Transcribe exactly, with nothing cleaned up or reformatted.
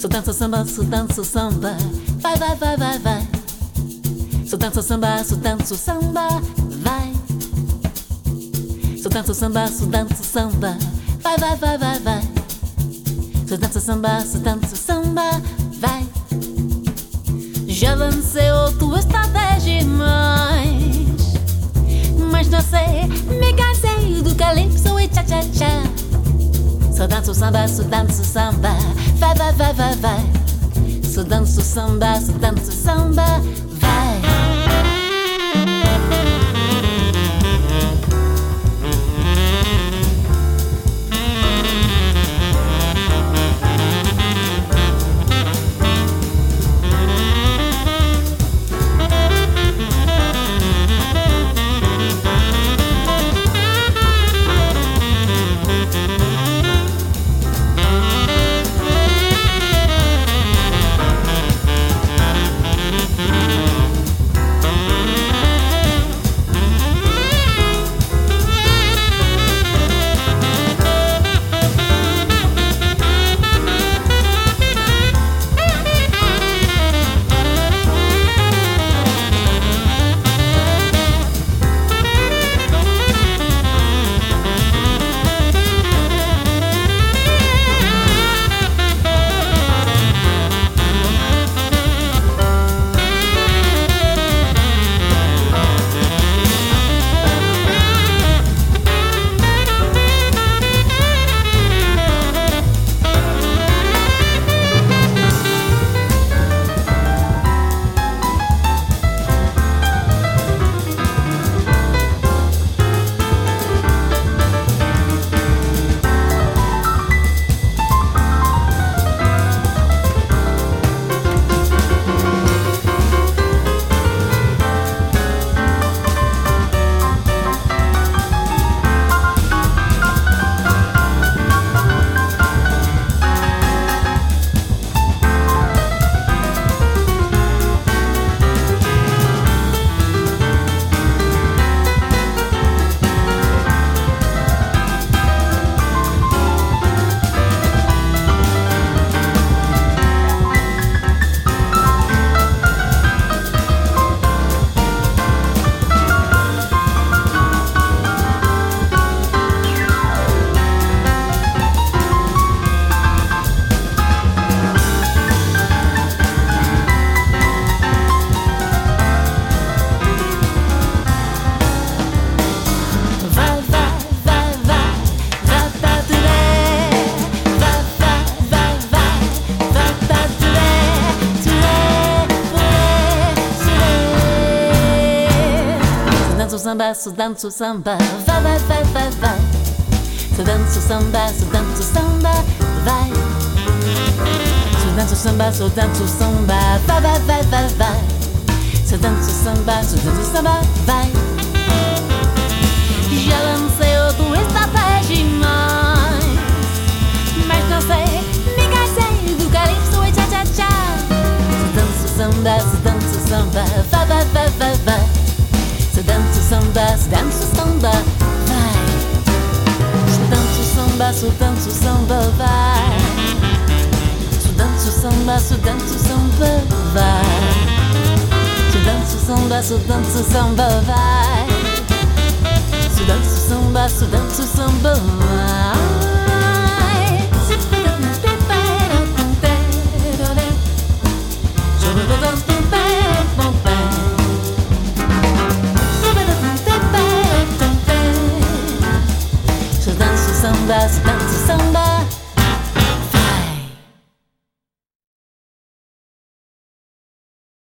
Só dança samba, só dança samba. Vai, vai, vai, vai, vai. Só dança samba, só dança samba. Vai. Só dança samba, só dança samba. Vai, vai, vai, vai, vai. Só dança samba, só dança samba. Vai. Já lancei outra estratégia, mas Mas não sei, me cansei do calypso e tcha-tcha-tcha. Só danço samba, só danço samba. Vai, vai, vai, vai, vai. Só danço samba, só danço samba. Vai. Samba, só danço samba. Vai, vai, vai, vai, vai. Só danço samba, só danço samba. Vai. Só danço samba, só danço samba. Vai, vai, vai, vai, vai. Só danço samba, só danço samba. Vai. Já lancei outra estratégia, mas Mas não sei, me cansei do calypso e tcha-tcha-tcha. Só danço samba, só danço samba. Vai, vai, vai, vai, vai. Só danço samba, só danço samba, vai. Só danço samba, só danço samba, vai. Só danço samba, só danço samba, vai. Só danço samba, só danço samba, vai. Só danço samba, só danço samba, vai. Samba, só danço samba.